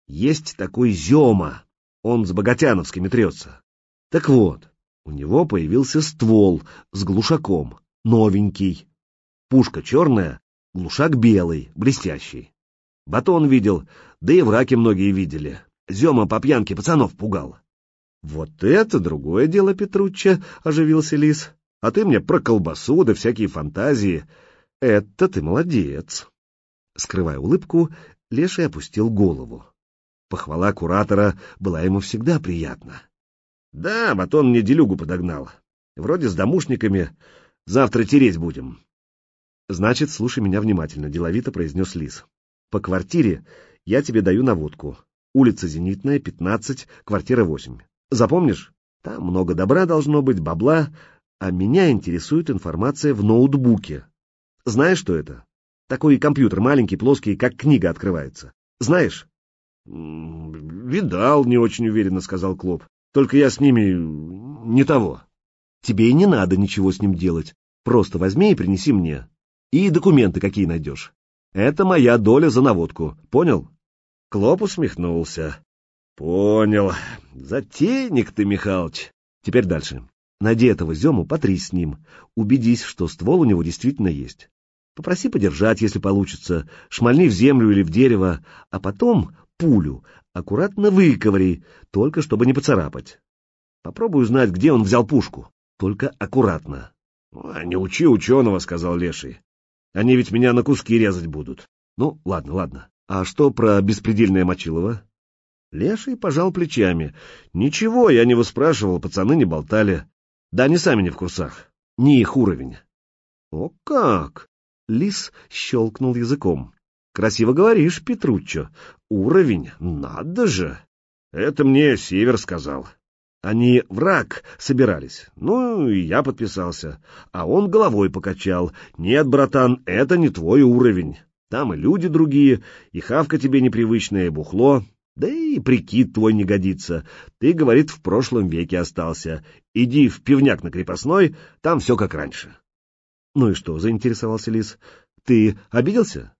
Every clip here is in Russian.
Есть такой Зема, он с Богатяновскими трется. Так вот, у него появился ствол с глушаком, новенький. Пушка черная, глушак белый, блестящий. Батон видел, да и в раке многие видели. Зема по пьянке пацанов пугал. Вот это другое дело, Петруччо, оживился Лис. А ты мне про колбасу да всякие фантазии. Это ты молодец. Скрывая улыбку, Леший опустил голову. Похвала куратора была ему всегда приятна. Да, Батон мне делюгу подогнал. Вроде с домушниками. Завтра тереть будем. Значит, слушай меня внимательно, деловито произнес Лис. По квартире я тебе даю наводку. Улица Зенитная, 15, квартира 8. Запомнишь? Там много добра должно быть, бабла, а меня интересует информация в ноутбуке. Знаешь, что это? Такой компьютер маленький, плоский, как книга открывается. Знаешь? Видал, не очень уверенно сказал Клоп. Только я с ними не того. Тебе и не надо ничего с ним делать. Просто возьми и принеси мне. И документы какие найдешь. Это моя доля за наводку. Понял? Клоп усмехнулся. Понял. Затейник ты, Михалыч. Теперь дальше. Найди этого Зему, потрись с ним. Убедись, что ствол у него действительно есть. Попроси подержать, если получится. Шмальни в землю или в дерево. А потом пулю аккуратно выковыри, только чтобы не поцарапать. Попробуй узнать, где он взял пушку. Только аккуратно. — Не учи ученого, — сказал Леший. — Они ведь меня на куски резать будут. Ну, ладно, ладно. А что про беспредельное Мочилово? Леший пожал плечами. — Ничего, я не выспрашивал, пацаны не болтали. Да они сами не в курсах. Не их уровень. — О как! — Лис щелкнул языком. — Красиво говоришь, Петруччо. Уровень, надо же. Это мне Север сказал. Они в рак собирались. Ну, и я подписался. А он головой покачал. Нет, братан, это не твой уровень. Там и люди другие, и хавка тебе непривычная, и бухло. Да и прикид твой не годится. Ты, говорит, в прошлом веке остался. Иди в пивняк на Крепостной, там все как раньше. Ну и что, заинтересовался Лис. Ты обиделся?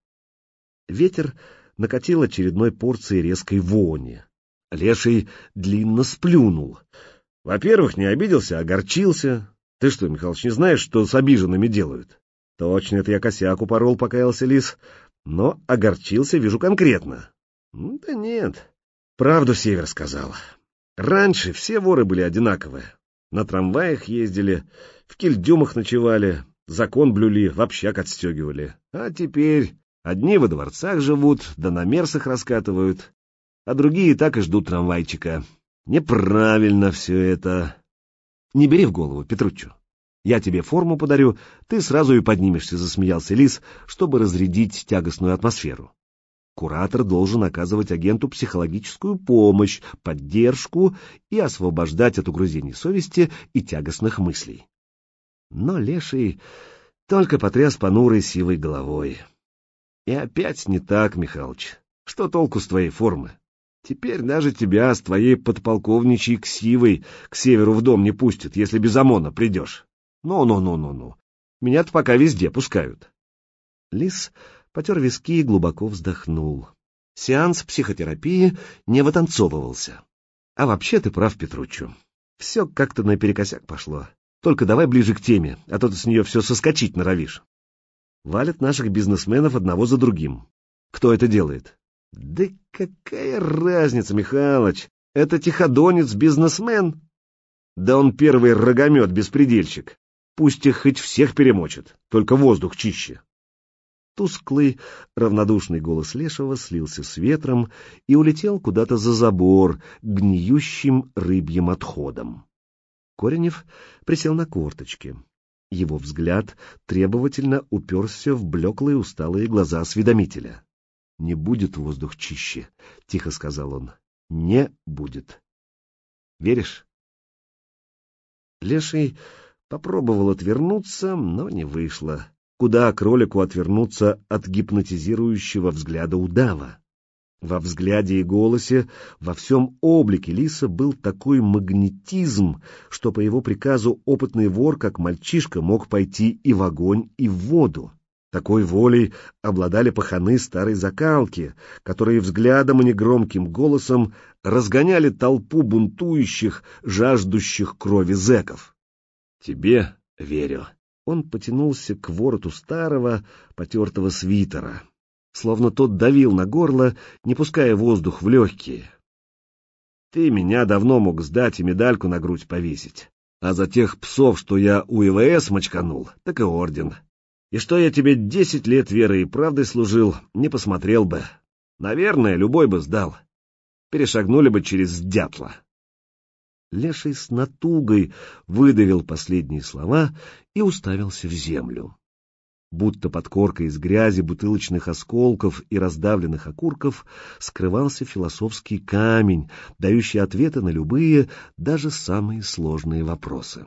Ветер накатил очередной порцией резкой вони. Леший длинно сплюнул. Во-первых, не обиделся, а огорчился. Ты что, Михалыч, не знаешь, что с обиженными делают? Точно, это я косяк упорол, покаялся Лис. Но огорчился, вижу, конкретно. Да нет, правду Север сказал. Раньше все воры были одинаковые. На трамваях ездили, в кильдюмах ночевали, закон блюли, в общак отстегивали. А теперь одни во дворцах живут, да на мерсах раскатывают, а другие так и ждут трамвайчика. Неправильно все это. Не бери в голову, Петруччо. Я тебе форму подарю, ты сразу и поднимешься, засмеялся Лис, чтобы разрядить тягостную атмосферу. Куратор должен оказывать агенту психологическую помощь, поддержку и освобождать от угрызений совести и тягостных мыслей. Но Леший только потряс понурой сивой головой. И опять не так, Михалыч. Что толку с твоей формы? Теперь даже тебя с твоей подполковничьей ксивой к Северу в дом не пустят, если без ОМОНа придешь. Ну. Меня-то пока везде пускают. Лис потер виски и глубоко вздохнул. Сеанс психотерапии не вытанцовывался. А вообще ты прав, Петруччо. Все как-то наперекосяк пошло. Только давай ближе к теме, а то ты с нее все соскочить норовишь. Валят наших бизнесменов одного за другим. Кто это делает? Да какая разница, Михалыч? Это тиходонец-бизнесмен? Да он первый рогомет-беспредельщик. Пусть их хоть всех перемочит, только воздух чище. Тусклый, равнодушный голос Лешего слился с ветром и улетел куда-то за забор, к гниющим рыбьим отходам. Коренев присел на корточки. Его взгляд требовательно уперся в блеклые усталые глаза осведомителя. — Не будет воздух чище, — тихо сказал он. — Не будет. Веришь? Леший попробовал отвернуться, но не вышло. Куда кролику отвернуться от гипнотизирующего взгляда удава? Во взгляде и голосе, во всем облике лиса был такой магнетизм, что по его приказу опытный вор, как мальчишка, мог пойти и в огонь, и в воду. Такой волей обладали паханы старой закалки, которые взглядом и негромким голосом разгоняли толпу бунтующих, жаждущих крови зэков. «Тебе верю». Он потянулся к вороту старого, потертого свитера, словно тот давил на горло, не пуская воздух в легкие. «Ты меня давно мог сдать и медальку на грудь повесить, а за тех псов, что я у ИВС мочканул, так и орден. И что я тебе 10 лет верой и правдой служил, не посмотрел бы. Наверное, любой бы сдал. Перешагнули бы через дятла». Леший с натугой выдавил последние слова и уставился в землю. Будто под коркой из грязи, бутылочных осколков и раздавленных окурков скрывался философский камень, дающий ответы на любые, даже самые сложные вопросы.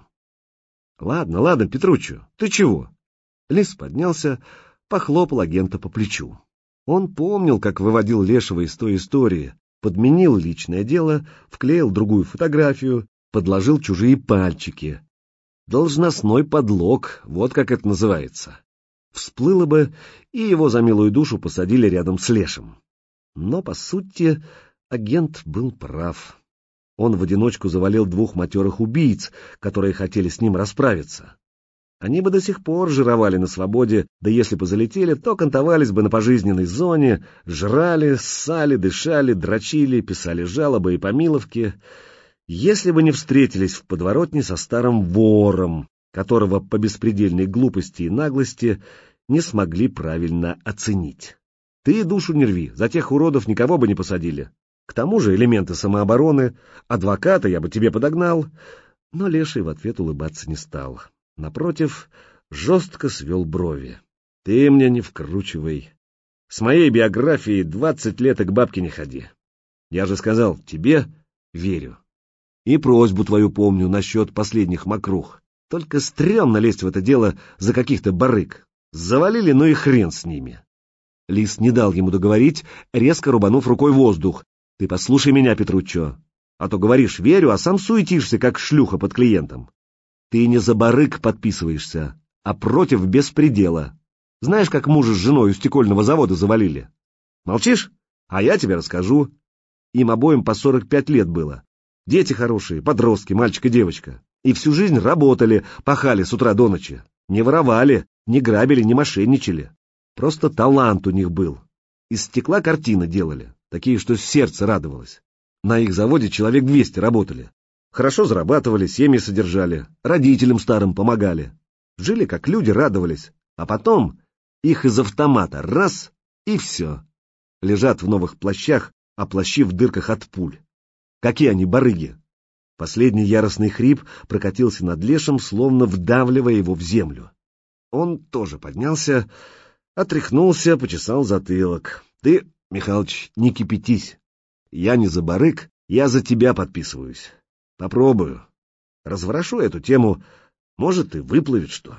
«Ладно, ладно, Петруччо, ты чего?» Лис поднялся, похлопал агента по плечу. Он помнил, как выводил Лешего из той истории, подменил личное дело, вклеил другую фотографию, подложил чужие пальчики. Должностной подлог, вот как это называется. Всплыло бы, и его за милую душу посадили рядом с Лешем. Но, по сути, агент был прав. Он в одиночку завалил 2 матерых убийц, которые хотели с ним расправиться. Они бы до сих пор жировали на свободе, да если бы залетели, то кантовались бы на пожизненной зоне, жрали, ссали, дышали, дрочили, писали жалобы и помиловки, если бы не встретились в подворотне со старым вором, которого по беспредельной глупости и наглости не смогли правильно оценить. Ты душу не рви, за тех уродов никого бы не посадили. К тому же элементы самообороны, адвоката я бы тебе подогнал. Но Леший в ответ улыбаться не стал. Напротив, жестко свел брови. Ты мне не вкручивай. С моей биографией 20 лет и к бабке не ходи. Я же сказал, тебе верю. И просьбу твою помню насчет последних мокрух. Только стрёмно лезть в это дело за каких-то барыг. Завалили, ну и хрен с ними. Лис не дал ему договорить, резко рубанув рукой воздух. Ты послушай меня, Петруччо. А то говоришь верю, а сам суетишься, как шлюха под клиентом. Ты не за барыг подписываешься, а против беспредела. Знаешь, как мужа с женой у стекольного завода завалили? Молчишь? А я тебе расскажу. Им обоим по 45 лет было. Дети хорошие, подростки, мальчик и девочка. И всю жизнь работали, пахали с утра до ночи. Не воровали, не грабили, не мошенничали. Просто талант у них был. Из стекла картины делали, такие, что сердце радовалось. На их заводе человек 200 работали. Хорошо зарабатывали, семьи содержали, родителям старым помогали. Жили как люди, радовались. А потом их из автомата раз — и все. Лежат в новых плащах, а плащи в дырках от пуль. Какие они барыги! Последний яростный хрип прокатился над Лешем, словно вдавливая его в землю. Он тоже поднялся, отряхнулся, почесал затылок. Ты, Михалыч, не кипятись. Я не за барыг, я за тебя подписываюсь. Попробую. Разворошу эту тему, может, и выплывет что.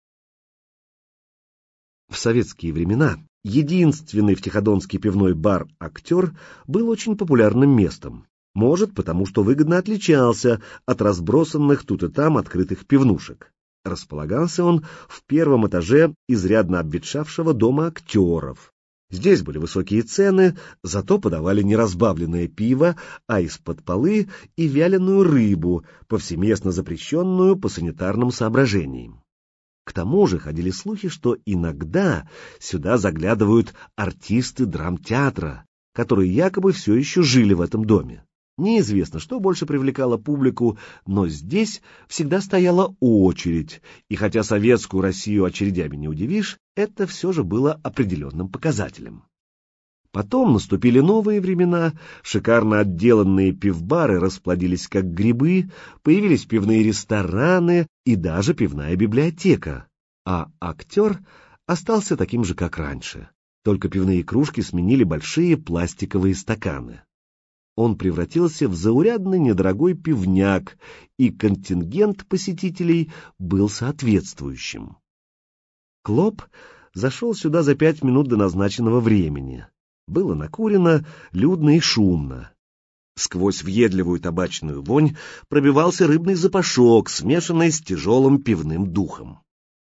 В советские времена единственный в Тиходонске пивной бар «Актер» был очень популярным местом. Может, потому что выгодно отличался от разбросанных тут и там открытых пивнушек. Располагался он в первом этаже изрядно обветшавшего дома актеров. Здесь были высокие цены, зато подавали не разбавленное пиво, а из-под полы и вяленую рыбу, повсеместно запрещенную по санитарным соображениям. К тому же ходили слухи, что иногда сюда заглядывают артисты драмтеатра, которые якобы все еще жили в этом доме. Неизвестно, что больше привлекало публику, но здесь всегда стояла очередь, и хотя советскую Россию очередями не удивишь, это все же было определенным показателем. Потом наступили новые времена, шикарно отделанные пивбары расплодились как грибы, появились пивные рестораны и даже пивная библиотека, а «Актер» остался таким же, как раньше, только пивные кружки сменили большие пластиковые стаканы. Он превратился в заурядный недорогой пивняк, и контингент посетителей был соответствующим. Клоп зашел сюда за 5 минут до назначенного времени. Было накурено, людно и шумно. Сквозь въедливую табачную вонь пробивался рыбный запашок, смешанный с тяжелым пивным духом.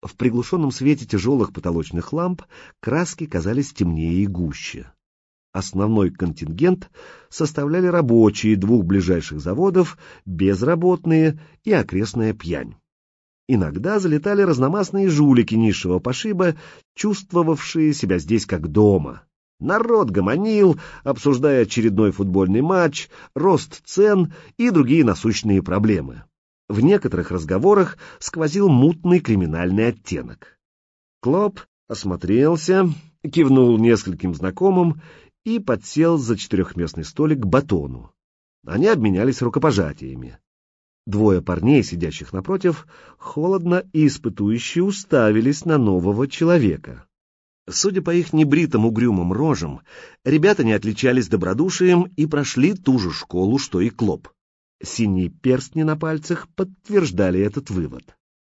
В приглушенном свете тяжелых потолочных ламп краски казались темнее и гуще. Основной контингент составляли рабочие двух ближайших заводов, безработные и окрестная пьянь. Иногда залетали разномастные жулики низшего пошиба, чувствовавшие себя здесь как дома. Народ гомонил, обсуждая очередной футбольный матч, рост цен и другие насущные проблемы. В некоторых разговорах сквозил мутный криминальный оттенок. Клоп осмотрелся, кивнул нескольким знакомым и подсел за четырехместный столик к Батону. Они обменялись рукопожатиями. Двое парней, сидящих напротив, холодно и испытующе уставились на нового человека. Судя по их небритым угрюмым рожам, ребята не отличались добродушием и прошли ту же школу, что и Клоп. Синие перстни на пальцах подтверждали этот вывод.